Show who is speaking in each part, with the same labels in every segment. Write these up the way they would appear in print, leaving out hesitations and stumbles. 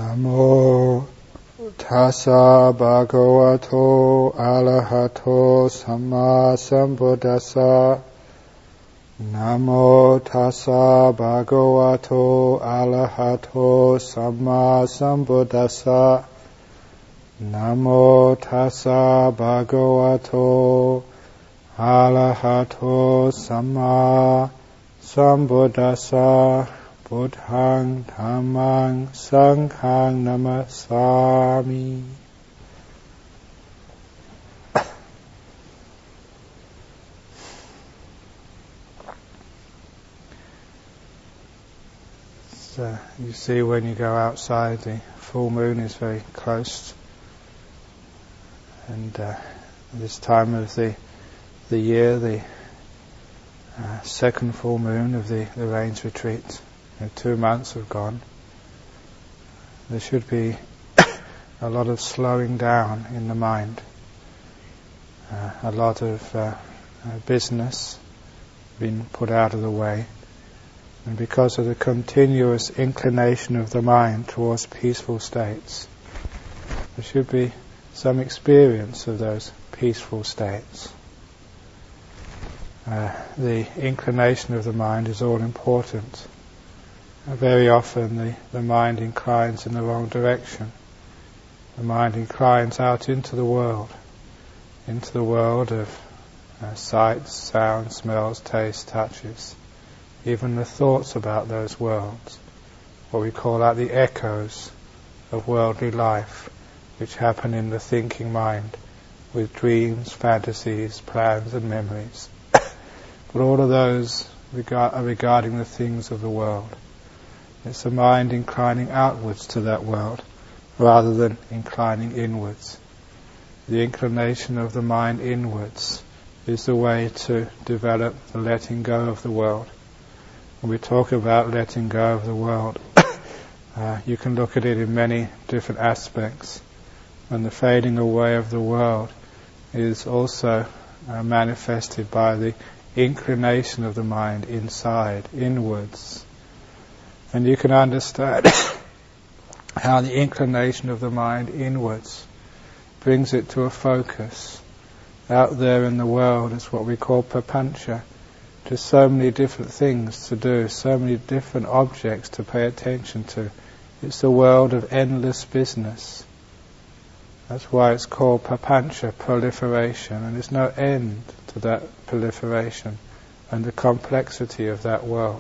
Speaker 1: Namo tassa bhagavato arahato samma sambuddhassa. Namo tassa bhagavato arahato samma sambuddhassa. Namo tassa bhagavato arahato samma sambuddhassa. Buddhaṃ Dhammaṃ Sanghaṃ Namasami. So you see, when you go outside, the full moon is very close, and this time of the year, the second full moon of the rains retreat. 2 months have gone. There should be a lot of slowing down in the mind, a lot of business being put out of the way, and because of the continuous inclination of the mind towards peaceful states, there should be some experience of those peaceful states. The inclination of the mind is all important. Very often the mind inclines in the wrong direction. The mind inclines out into the world of sights, sounds, smells, tastes, touches, even the thoughts about those worlds, what we call out the echoes of worldly life, which happen in the thinking mind with dreams, fantasies, plans and memories. But all of those are regarding the things of the world. It's the mind inclining outwards to that world rather than inclining inwards. The inclination of the mind inwards is the way to develop the letting go of the world. When we talk about letting go of the world, you can look at it in many different aspects. And the fading away of the world is also manifested by the inclination of the mind inside, inwards. And you can understand how the inclination of the mind inwards brings it to a focus. Out there in the world is what we call papancha. Just so many different things to do, so many different objects to pay attention to. It's a world of endless business. That's why it's called papancha, proliferation, and there's no end to that proliferation and the complexity of that world.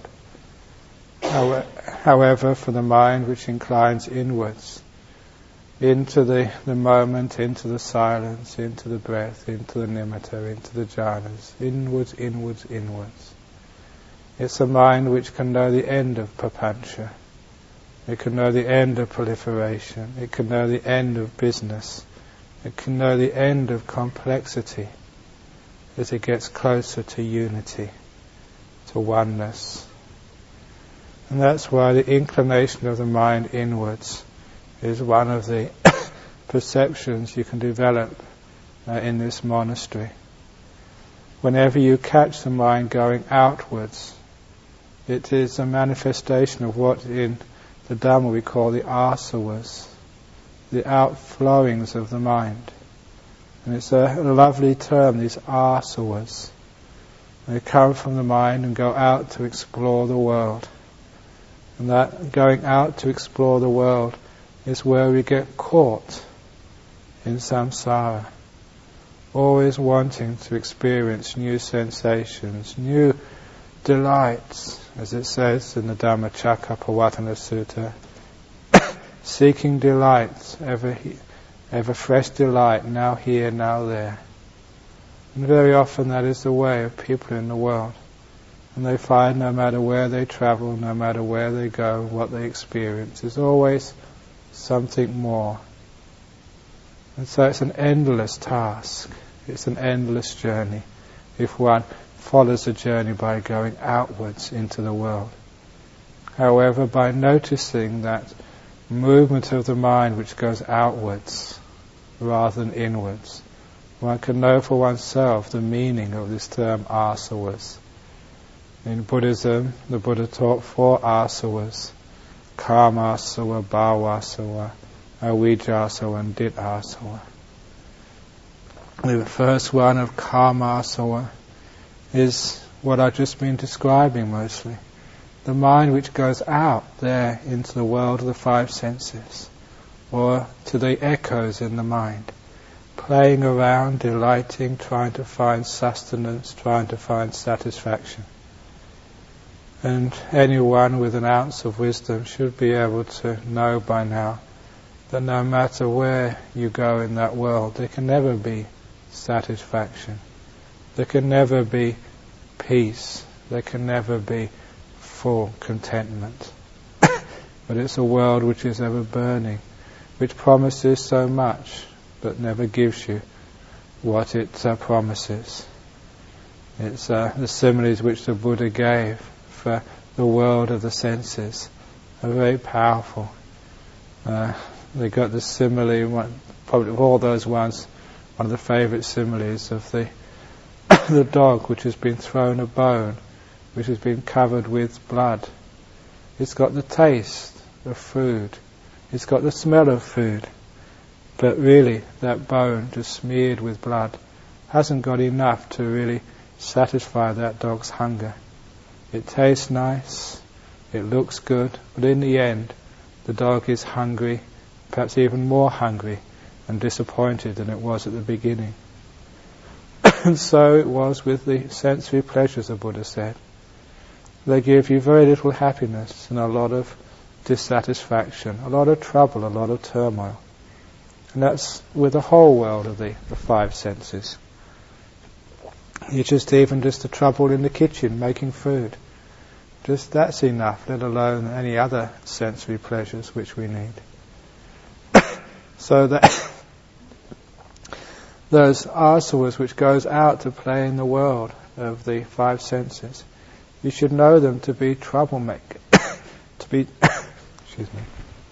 Speaker 1: However, for the mind which inclines inwards, into the moment, into the silence, into the breath, into the nimitta, into the jhanas, inwards, inwards, inwards. It's a mind which can know the end of papancha. It can know the end of proliferation. It can know the end of business. It can know the end of complexity as it gets closer to unity, to oneness. And that's why the inclination of the mind inwards is one of the perceptions you can develop in this monastery. Whenever you catch the mind going outwards, it is a manifestation of what in the Dhamma we call the asavas, the outflowings of the mind. And it's a lovely term, these asavas. They come from the mind and go out to explore the world. And that going out to explore the world is where we get caught in samsara, always wanting to experience new sensations, new delights, as it says in the Dhammacakkappavattana Sutta, seeking delights, ever fresh delight, now here, now there. And very often that is the way of people in the world. And they find no matter where they travel, no matter where they go, what they experience, there's always something more. And so it's an endless task. It's an endless journey if one follows the journey by going outwards into the world. However, by noticing that movement of the mind which goes outwards rather than inwards, one can know for oneself the meaning of this term asavas. In Buddhism, the Buddha taught 4 asavas. Kamasawa, Bhavasawa, Avijjasawa and Ditthāsawa. The first one of Kamasawa is what I've just been describing mostly. The mind which goes out there into the world of the five senses, or to the echoes in the mind, playing around, delighting, trying to find sustenance, trying to find satisfaction. And anyone with an ounce of wisdom should be able to know by now that no matter where you go in that world, there can never be satisfaction. There can never be peace. There can never be full contentment. But it's a world which is ever burning, which promises so much, but never gives you what it promises. It's the similes which the Buddha gave for the world of the senses are very powerful. They got the simile, probably of all those ones, one of the favourite similes of the the dog which has been thrown a bone, which has been covered with blood. It's got the taste of food, it's got the smell of food, but really that bone just smeared with blood hasn't got enough to really satisfy that dog's hunger. It tastes nice, it looks good, but in the end the dog is hungry, perhaps even more hungry and disappointed than it was at the beginning. And so it was with the sensory pleasures, the Buddha said. They give you very little happiness and a lot of dissatisfaction, a lot of trouble, a lot of turmoil. And that's with the whole world of the five senses. It's just the trouble in the kitchen making food. Just that's enough, let alone any other sensory pleasures which we need. So that those asavas which goes out to play in the world of the five senses, you should know them to be troublemaker, to be excuse me.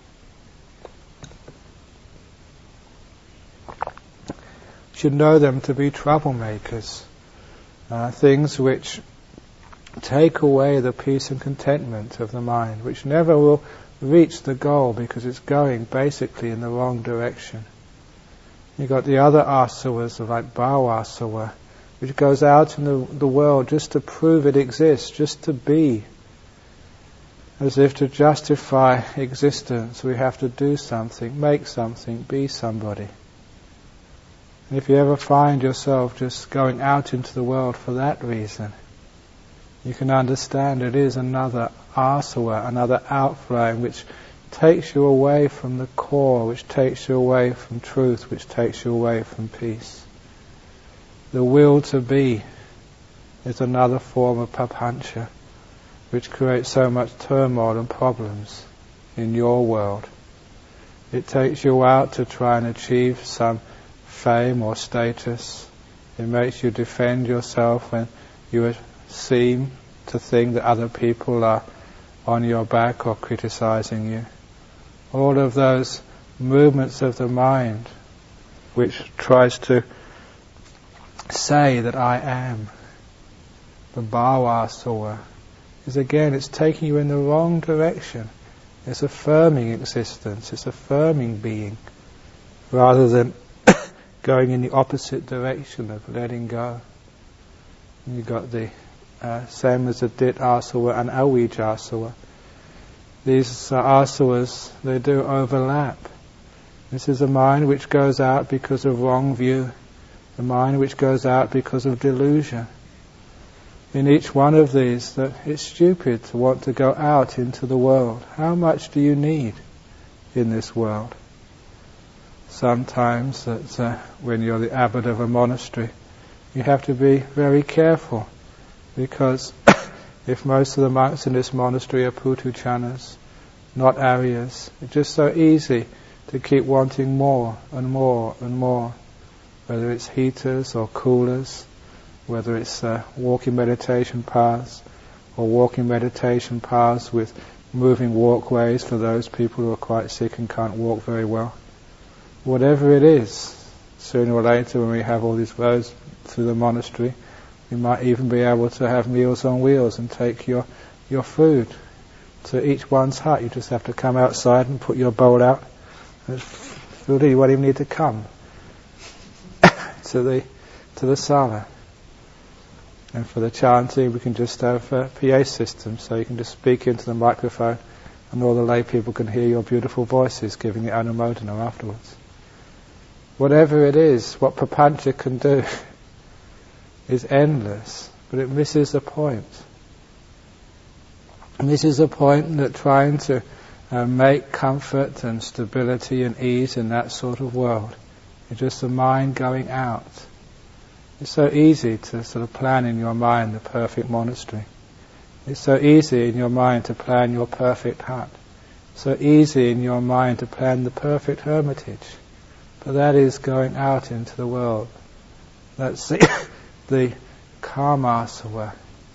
Speaker 1: Should know them to be troublemakers, things which take away the peace and contentment of the mind, which never will reach the goal because it's going basically in the wrong direction. You've got the other asavas like bhavasawa, which goes out in the world just to prove it exists, just to be. As if to justify existence we have to do something, make something, be somebody. And if you ever find yourself just going out into the world for that reason, you can understand it is another asava, another outflowing which takes you away from the core, which takes you away from truth, which takes you away from peace. The will to be is another form of papancha, which creates so much turmoil and problems in your world. It takes you out to try and achieve some fame or status. It makes you defend yourself when you seem to think that other people are on your back or criticizing you. All of those movements of the mind which tries to say that I am, the bhavasawa, is again, it's taking you in the wrong direction. It's affirming existence, it's affirming being, rather than going in the opposite direction of letting go. And you've got the same as the ditthāsawa and avijjasawa. These asavas, they do overlap. This is a mind which goes out because of wrong view, the mind which goes out because of delusion. In each one of these, that it's stupid to want to go out into the world. How much do you need in this world? Sometimes that when you're the abbot of a monastery, you have to be very careful, because if most of the monks in this monastery are putuchanas, not Aryas, it's just so easy to keep wanting more and more and more, whether it's heaters or coolers, whether it's walking meditation paths or walking meditation paths with moving walkways for those people who are quite sick and can't walk very well. Whatever it is, sooner or later when we have all these roads through the monastery, we might even be able to have meals on wheels and take your food to each one's hut. You just have to come outside and put your bowl out. And you won't even need to come to the sala. And for the chanting, we can just have a PA system, so you can just speak into the microphone, and all the lay people can hear your beautiful voices giving you anumodana afterwards. Whatever it is, what prapancha can do is endless, but it misses the point. It misses the point that trying to make comfort and stability and ease in that sort of world is just the mind going out. It's so easy to sort of plan in your mind the perfect monastery. It's so easy in your mind to plan your perfect hut. So easy in your mind to plan the perfect hermitage. But that is going out into the world. That's the karmasava.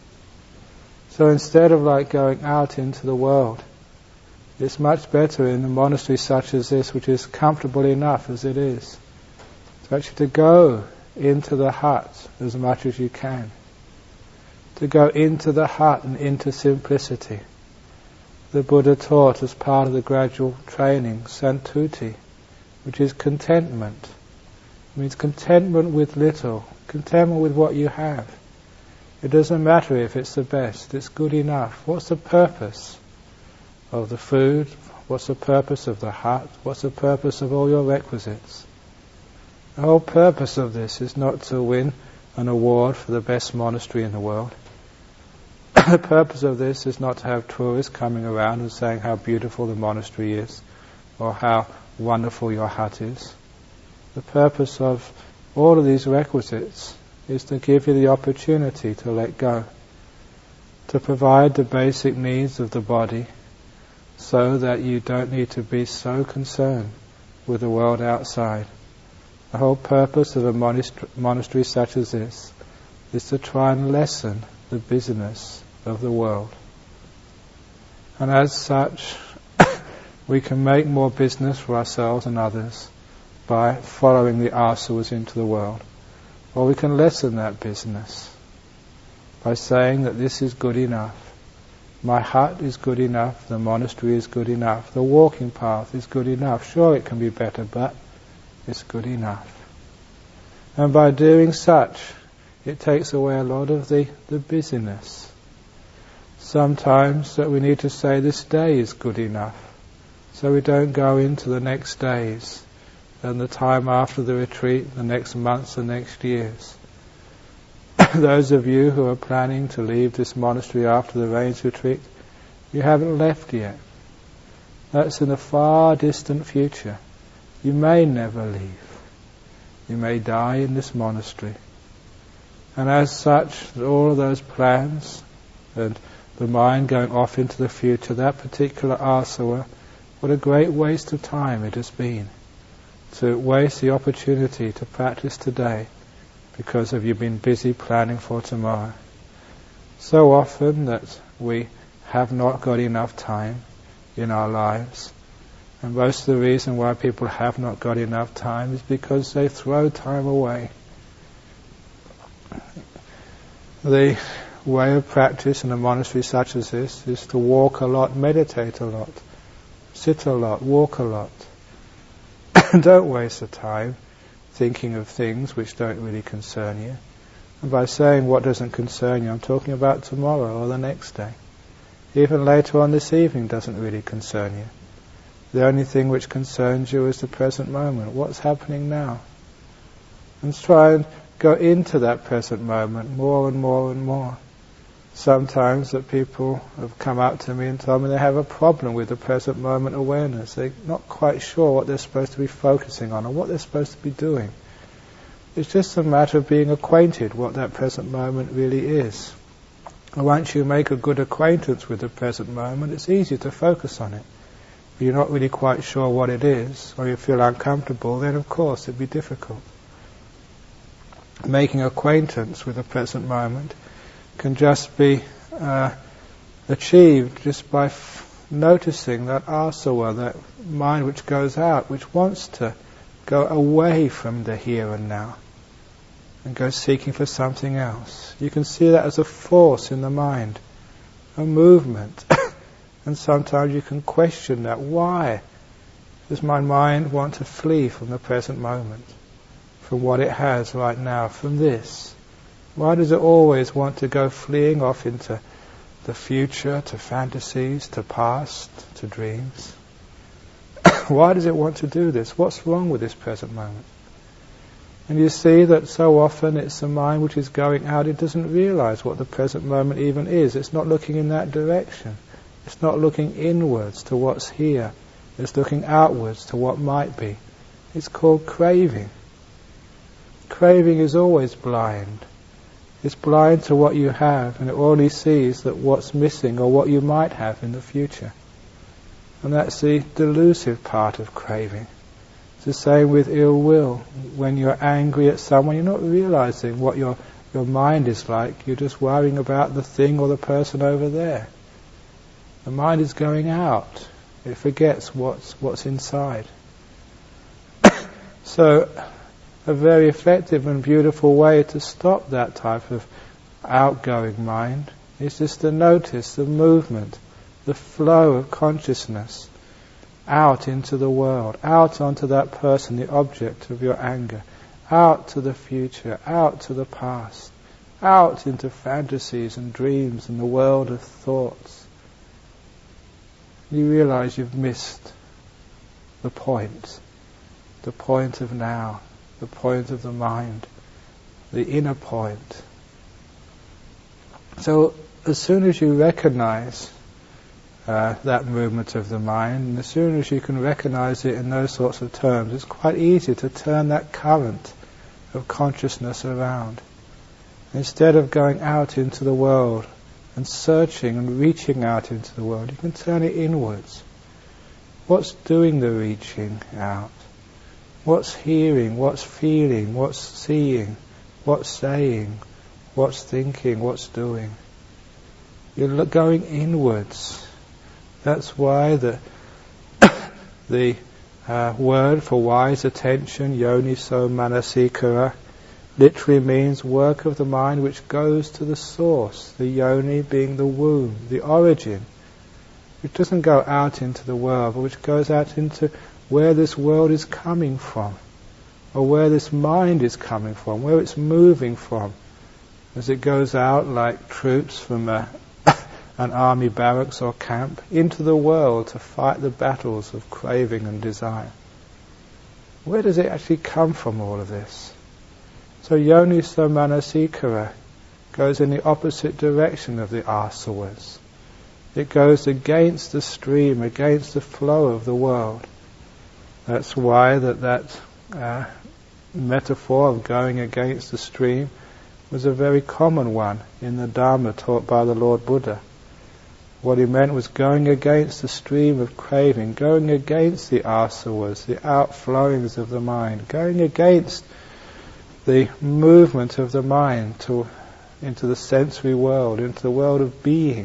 Speaker 1: So instead of going out into the world, it's much better in a monastery such as this, which is comfortable enough as it is, to actually to go into the hut as much as you can. To go into the hut and into simplicity. The Buddha taught as part of the gradual training, santuti, which is contentment. It means contentment with little, contentment with what you have. It doesn't matter if it's the best, it's good enough. What's the purpose of the food? What's the purpose of the hut? What's the purpose of all your requisites? The whole purpose of this is not to win an award for the best monastery in the world. The purpose of this is not to have tourists coming around and saying how beautiful the monastery is, or how wonderful your hut is. The purpose of all of these requisites is to give you the opportunity to let go, to provide the basic needs of the body, so that you don't need to be so concerned with the world outside. The whole purpose of a monastery such as this is to try and lessen the busyness of the world. And as such, we can make more business for ourselves and others by following the asavas into the world. Or we can lessen that business by saying that this is good enough. My hut is good enough, the monastery is good enough, the walking path is good enough. Sure, it can be better, but it's good enough. And by doing such, it takes away a lot of the busyness. Sometimes that we need to say this day is good enough, so we don't go into the next days and the time after the retreat, the next months, the next years. Those of you who are planning to leave this monastery after the rains retreat, you haven't left yet. That's in the far distant future. You may never leave. You may die in this monastery. And as such, all of those plans and the mind going off into the future, that particular asava, what a great waste of time it has been to waste the opportunity to practice today because of you been busy planning for tomorrow. So often that we have not got enough time in our lives. And most of the reason why people have not got enough time is because they throw time away. The way of practice in a monastery such as this is to walk a lot, meditate a lot, sit a lot, walk a lot. Don't waste the time thinking of things which don't really concern you. And by saying what doesn't concern you, I'm talking about tomorrow or the next day. Even later on this evening doesn't really concern you. The only thing which concerns you is the present moment. What's happening now? And try and go into that present moment more and more and more. Sometimes that people have come up to me and told me they have a problem with the present moment awareness. They're not quite sure what they're supposed to be focusing on or what they're supposed to be doing. It's just a matter of being acquainted what that present moment really is. And once you make a good acquaintance with the present moment, it's easy to focus on it. If you're not really quite sure what it is, or you feel uncomfortable, then of course it'd be difficult. Making acquaintance with the present moment can just be achieved just by noticing that asava, that mind which goes out, which wants to go away from the here and now and go seeking for something else. You can see that as a force in the mind, a movement And sometimes you can question that. Why does my mind want to flee from the present moment, from what it has right now, from this? Why does it always want to go fleeing off into the future, to fantasies, to past, to dreams? Why does it want to do this? What's wrong with this present moment? And you see that so often it's the mind which is going out. It doesn't realize what the present moment even is. It's not looking in that direction. It's not looking inwards to what's here. It's looking outwards to what might be. It's called craving. Craving is always blind. It's blind to what you have, and it only sees that what's missing or what you might have in the future. And that's the delusive part of craving. It's the same with ill will. When you're angry at someone, you're not realizing what your mind is like. You're just worrying about the thing or the person over there. The mind is going out. It forgets what's inside. So, a very effective and beautiful way to stop that type of outgoing mind is just to notice the movement, the flow of consciousness out into the world, out onto that person, the object of your anger, out to the future, out to the past, out into fantasies and dreams and the world of thoughts. You realize you've missed the point of now, the point of the mind, the inner point. So as soon as you recognize that movement of the mind, and as soon as you can recognize it in those sorts of terms, it's quite easy to turn that current of consciousness around. Instead of going out into the world and searching and reaching out into the world, you can turn it inwards. What's doing the reaching out? What's hearing? What's feeling? What's seeing? What's saying? What's thinking? What's doing? You're going inwards. That's why the word for wise attention, yoniso manasikara, literally means work of the mind which goes to the source, the yoni being the womb, the origin, which doesn't go out into the world, but which goes out into where this world is coming from, or where this mind is coming from, where it's moving from, as it goes out like troops from an army barracks or camp into the world to fight the battles of craving and desire. Where does it actually come from, all of this? So yoniso manasikara goes in the opposite direction of the asavas. It goes against the stream, against the flow of the world. That's why that metaphor of going against the stream was a very common one in the Dharma taught by the Lord Buddha. What he meant was going against the stream of craving, going against the asavas, the outflowings of the mind, going against the movement of the mind into the sensory world, into the world of being.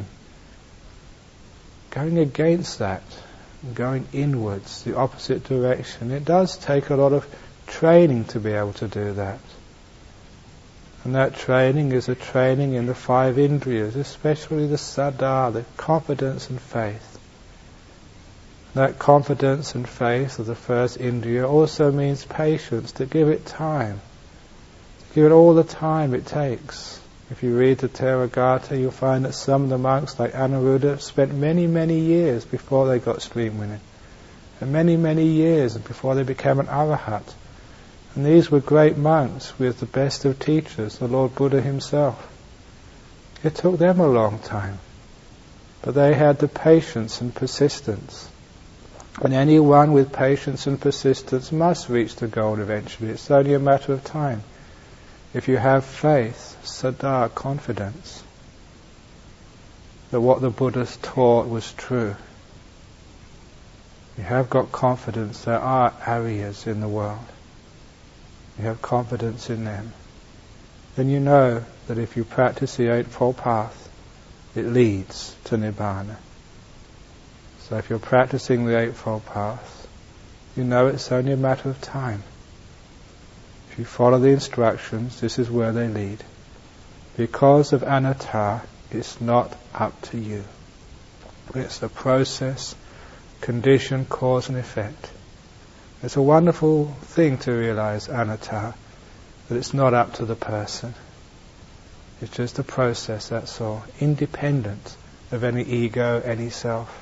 Speaker 1: Going against that, going inwards, the opposite direction. It does take a lot of training to be able to do that. And that training is a training in the 5 indriyas, especially the saddha, the confidence and faith. That confidence and faith of the first indriya also means patience, to give it time. To give it all the time it takes. If you read the Theragatha, you'll find that some of the monks, like Anuruddha, spent many, many years before they got stream winning. And many, many years before they became an arahat. And these were great monks with the best of teachers, the Lord Buddha himself. It took them a long time. But they had the patience and persistence. And anyone with patience and persistence must reach the goal eventually. It's only a matter of time. If you have faith, saddha, confidence, that what the Buddha taught was true. You have got confidence there are Aryas in the world. You have confidence in them. Then you know that if you practice the Eightfold Path, it leads to Nibbana. So if you're practicing the Eightfold Path, you know it's only a matter of time. If you follow the instructions, this is where they lead. Because of anatta, it's not up to you. It's a process, condition, cause and effect. It's a wonderful thing to realize, anatta, that it's not up to the person. It's just a process, that's all, independent of any ego, any self.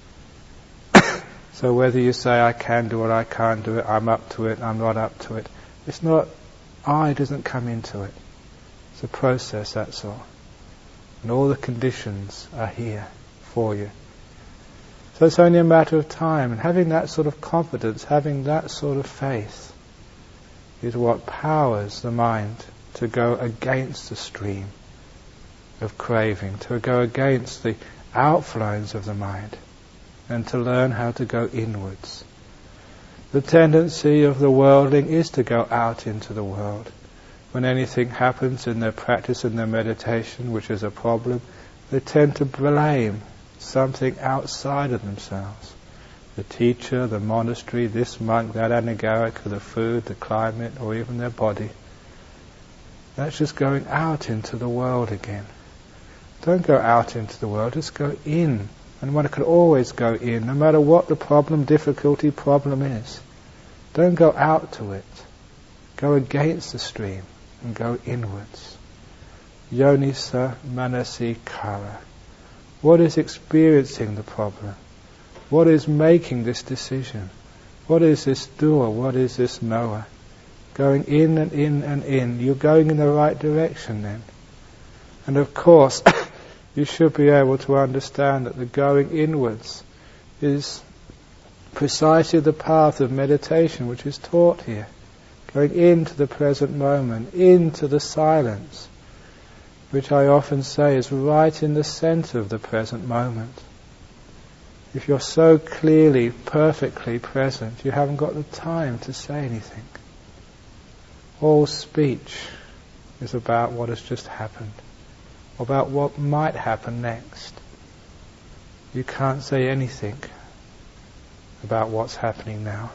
Speaker 1: So whether you say, I can do it, I can't do it, I'm up to it, I'm not up to it, it's not, I doesn't come into it. It's a process, that's all. And all the conditions are here for you. So it's only a matter of time, and having that sort of confidence, having that sort of faith, is what powers the mind to go against the stream of craving, to go against the outflows of the mind, and to learn how to go inwards. The tendency of the worldling is to go out into the world. When anything happens in their practice, in their meditation, which is a problem, they tend to blame something outside of themselves. The teacher, the monastery, this monk, that anagarika, the food, the climate, or even their body. That's just going out into the world again. Don't go out into the world, just go in. And one can always go in, no matter what the problem, difficulty, problem is. Don't go out to it. Go against the stream and go inwards. Yonisa manasi kara. What is experiencing the problem? What is making this decision? What is this doer? What is this knower? Going in and in and in. You're going in the right direction then. And of course, you should be able to understand that the going inwards is precisely the path of meditation which is taught here. Going into the present moment, into the silence, which I often say is right in the center of the present moment. If you're so clearly, perfectly present, you haven't got the time to say anything. All speech is about what has just happened, about what might happen next. You can't say anything about what's happening now.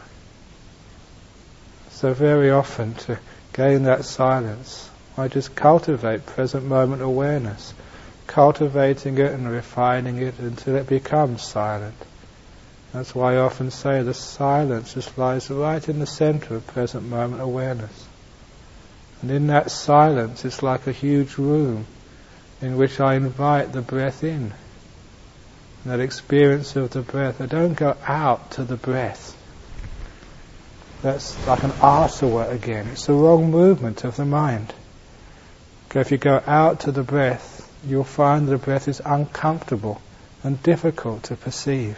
Speaker 1: So very often to gain that silence, I just cultivate present moment awareness, cultivating it and refining it until it becomes silent. That's why I often say the silence just lies right in the center of present moment awareness. And in that silence it's like a huge room in which I invite the breath in. And that experience of the breath, I don't go out to the breath. That's like an asava again. It's the wrong movement of the mind. Okay, if you go out to the breath, you'll find the breath is uncomfortable and difficult to perceive.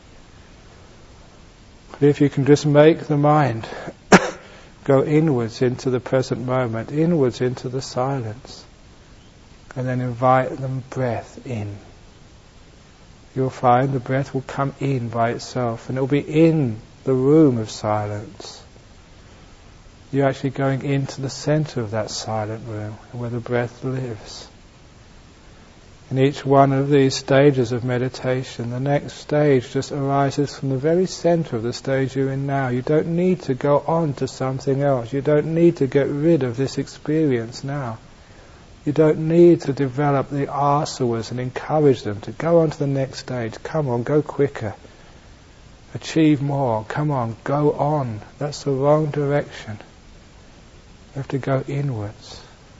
Speaker 1: But if you can just make the mind go inwards into the present moment, inwards into the silence, and then invite the breath in, you'll find the breath will come in by itself, and it will be in the room of silence. You're actually going into the center of that silent room, where the breath lives. In each one of these stages of meditation, the next stage just arises from the very center of the stage you're in now. You don't need to go on to something else. You don't need to get rid of this experience now. You don't need to develop the asavas and encourage them to go on to the next stage. Come on, go quicker. Achieve more. Come on, go on. That's the wrong direction. You have to go inwards.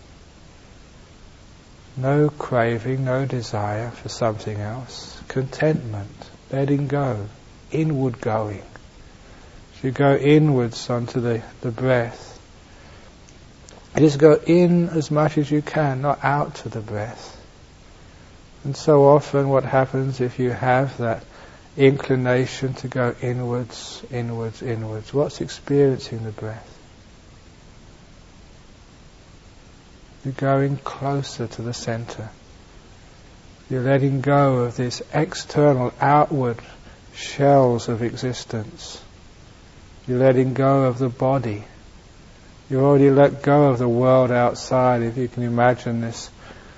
Speaker 1: No craving, no desire for something else. Contentment, letting go, inward going. So you go inwards onto the breath. Just go in as much as you can, not out to the breath. And so often what happens if you have that inclination to go inwards, inwards, inwards, what's experiencing the breath? You're going closer to the center. You're letting go of this external, outward shells of existence. You're letting go of the body. You already let go of the world outside. If you can imagine this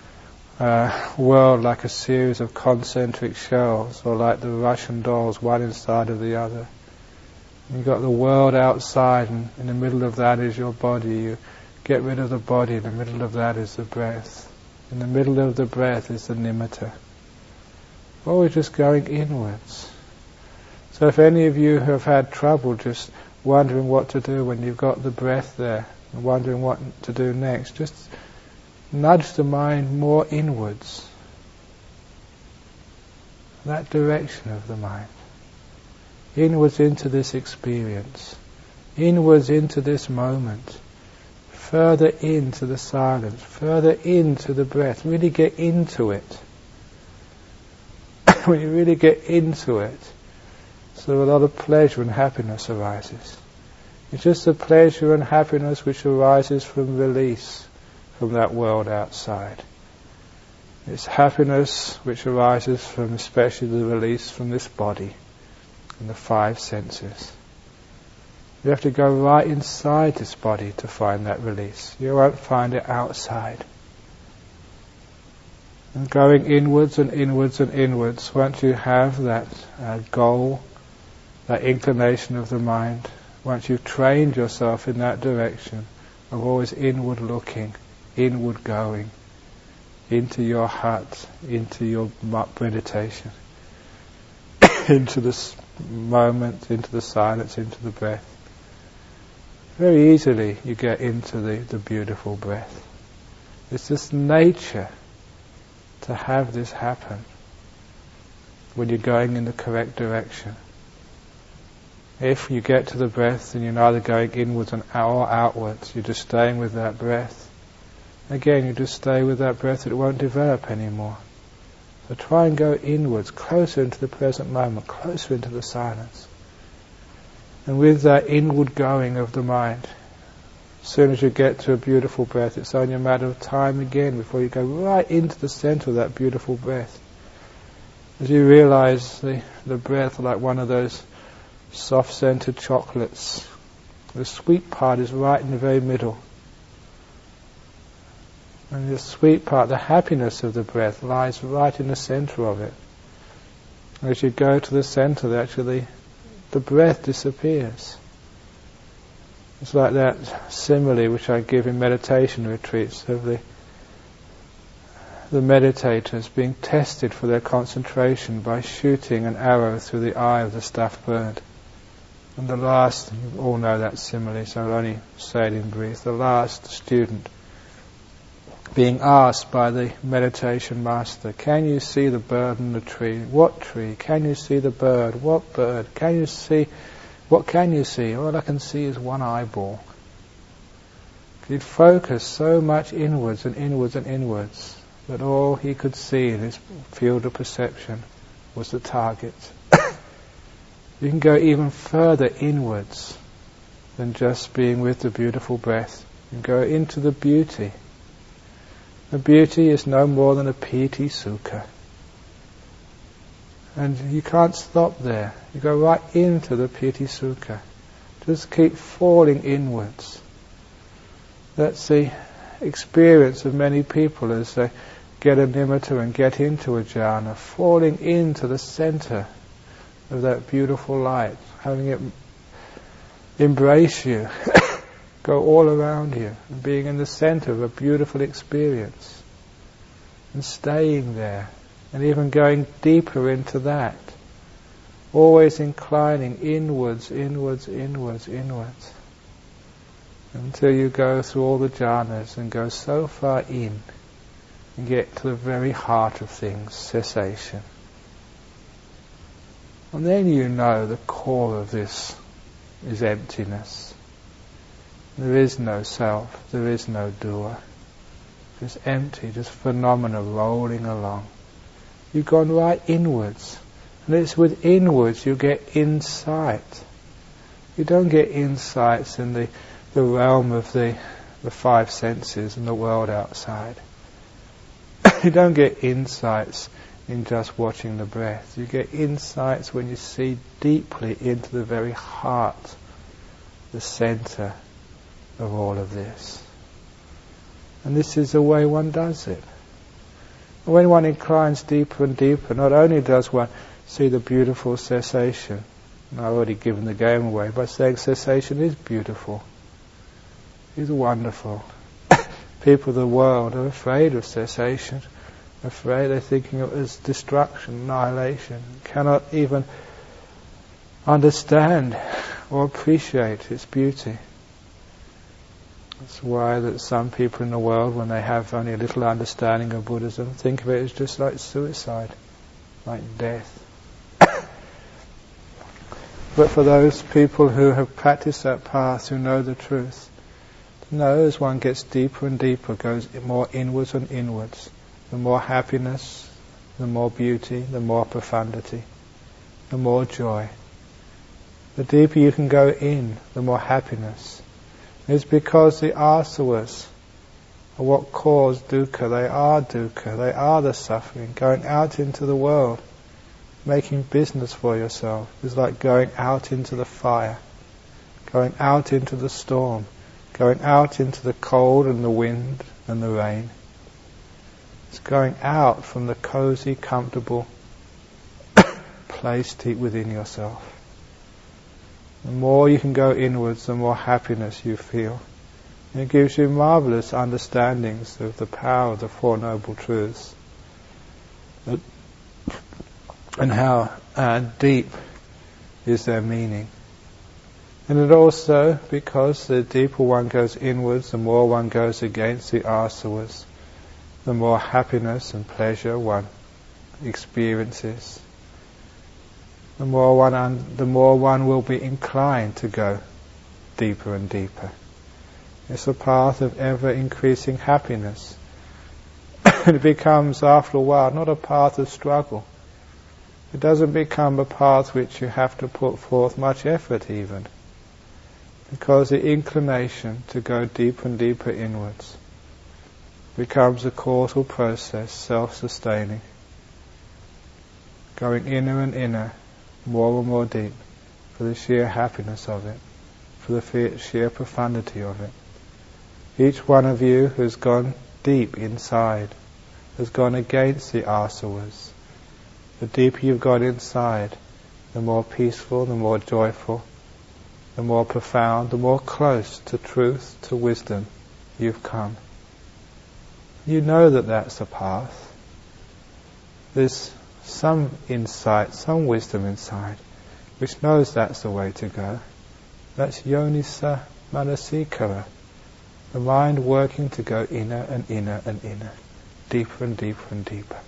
Speaker 1: world like a series of concentric shells, or like the Russian dolls, one inside of the other. You've got the world outside, and in the middle of that is your body. You get rid of the body, in the middle of that is the breath. In the middle of the breath is the nimitta. always just going inwards. So if any of you have had trouble just wondering what to do when you've got the breath there, and wondering what to do next, just nudge the mind more inwards. That direction of the mind. Inwards into this experience. Inwards into this moment. Further into the silence. Further into the breath. Really get into it. When you really get into it, so a lot of pleasure and happiness arises. It's just the pleasure and happiness which arises from release from that world outside. It's happiness which arises from especially the release from this body and the 5 senses. You have to go right inside this body to find that release. You won't find it outside. And going inwards and inwards and inwards, once you have that goal, that inclination of the mind, once you've trained yourself in that direction of always inward looking, inward going, into your heart, into your meditation, into this moment, into the silence, into the breath, very easily you get into the beautiful breath. It's this nature to have this happen when you're going in the correct direction. If you get to the breath and you're neither going inwards or outwards, you're just staying with that breath. Again, you just stay with that breath, it won't develop anymore. So try and go inwards, closer into the present moment, closer into the silence. And with that inward going of the mind, as soon as you get to a beautiful breath, it's only a matter of time again before you go right into the center of that beautiful breath. As you realize the breath like one of those soft-scented chocolates. The sweet part is right in the very middle. And the sweet part, the happiness of the breath, lies right in the center of it. And as you go to the center, actually, the breath disappears. It's like that simile which I give in meditation retreats of the meditators being tested for their concentration by shooting an arrow through the eye of the stuffed bird. And the last, you all know that simile, so I'll only say it in brief, the last student being asked by the meditation master, can you see the bird in the tree? What tree? Can you see the bird? What bird? Can you see? What can you see? All I can see is one eyeball. He'd focused so much inwards and inwards and inwards that all he could see in his field of perception was the target. You can go even further inwards than just being with the beautiful breath. You can go into the beauty. The beauty is no more than a piti sukha. And you can't stop there. You go right into the piti sukha. Just keep falling inwards. That's the experience of many people as they get a nimitta and get into a jhana, falling into the center of that beautiful light, having it embrace you, go all around you, and being in the center of a beautiful experience, and staying there, and even going deeper into that, always inclining inwards, inwards, inwards, inwards, until you go through all the jhanas and go so far in, and get to the very heart of things, cessation. And then you know the core of this is emptiness. There is no self, there is no doer. Just empty, just phenomena rolling along. You've gone right inwards. And it's with inwards you get insight. You don't get insights in the realm of the 5 senses and the world outside. You don't get insights in just watching the breath. You get insights when you see deeply into the very heart, the center of all of this. And this is the way one does it. When one inclines deeper and deeper, not only does one see the beautiful cessation, and I've already given the game away by saying cessation is beautiful, is wonderful. People of the world are afraid of cessation. afraid, they're thinking of it as destruction, annihilation, cannot even understand or appreciate its beauty. That's why that some people in the world, when they have only a little understanding of Buddhism, think of it as just like suicide, like death. But for those people who have practiced that path, who know the truth, to know as one gets deeper and deeper, goes more inwards and inwards, the more happiness, the more beauty, the more profundity, the more joy. The deeper you can go in, the more happiness. It's because the asavas are what cause dukkha. They are dukkha. They are the suffering. Going out into the world, making business for yourself, is like going out into the fire, going out into the storm, going out into the cold and the wind and the rain. It's going out from the cozy, comfortable place deep within yourself. The more you can go inwards, the more happiness you feel. And it gives you marvelous understandings of the power of the Four Noble Truths. And how deep is their meaning. And it also, because the deeper one goes inwards, the more one goes against the asavas, the more happiness and pleasure one experiences. The more one will be inclined to go deeper and deeper. It's a path of ever increasing happiness. It becomes, after a while, not a path of struggle. It doesn't become a path which you have to put forth much effort even, because the inclination to go deeper and deeper inwards becomes a causal process, self-sustaining, going inner and inner, more and more deep, for the sheer happiness of it, for the sheer profundity of it. Each one of you who's gone deep inside has gone against the asavas. The deeper you've got inside, the more peaceful, the more joyful, the more profound, the more close to truth, to wisdom you've come. You know that that's the path. There's some insight, some wisdom inside, which knows that's the way to go. That's yonisa manasikara, the mind working to go inner and inner and inner, deeper and deeper and deeper.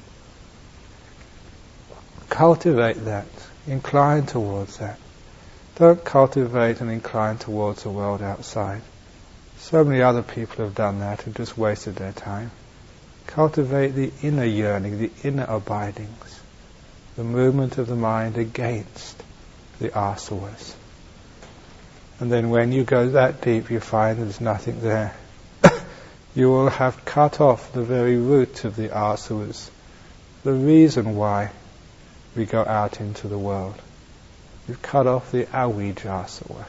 Speaker 1: Cultivate that, incline towards that. Don't cultivate and incline towards the world outside. So many other people have done that and just wasted their time. Cultivate the inner yearning, the inner abidings, the movement of the mind against the asavas. And then when you go that deep, you find there's nothing there. You will have cut off the very root of the asavas, the reason why we go out into the world. You've cut off the avijjasava,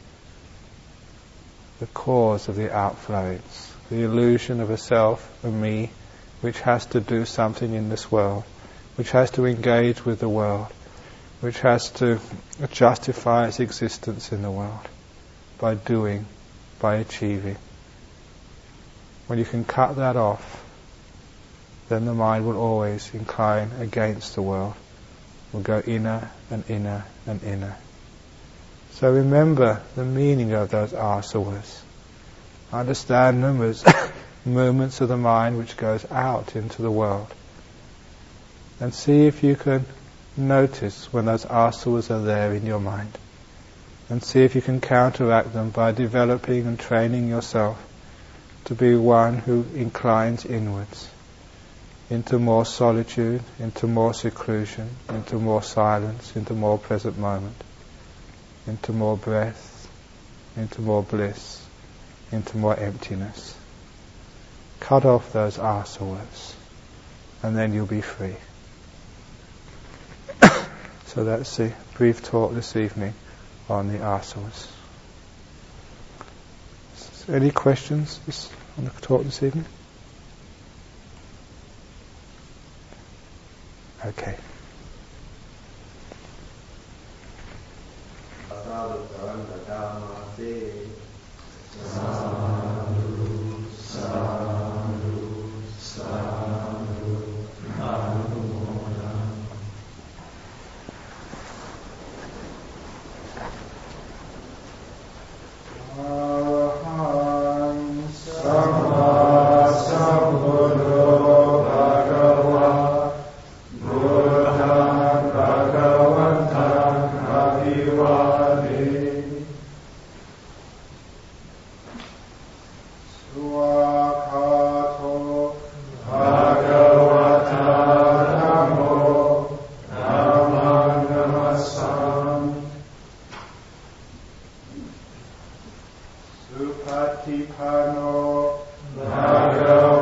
Speaker 1: the cause of the outflowings, the illusion of a self, a me, which has to do something in this world, which has to engage with the world, which has to justify its existence in the world by doing, by achieving. When you can cut that off, then the mind will always incline against the world, will go inner and inner and inner. So remember the meaning of those asavas. Understand them as movements of the mind which goes out into the world. And see if you can notice when those asavas are there in your mind. And see if you can counteract them by developing and training yourself to be one who inclines inwards, into more solitude, into more seclusion, into more silence, into more present moment, into more breath, into more bliss, into more emptiness. Cut off those asavas, and then you'll be free. So that's the brief talk this evening on the asavas. Any questions on the talk this evening? Okay. Supatipano Bhagavata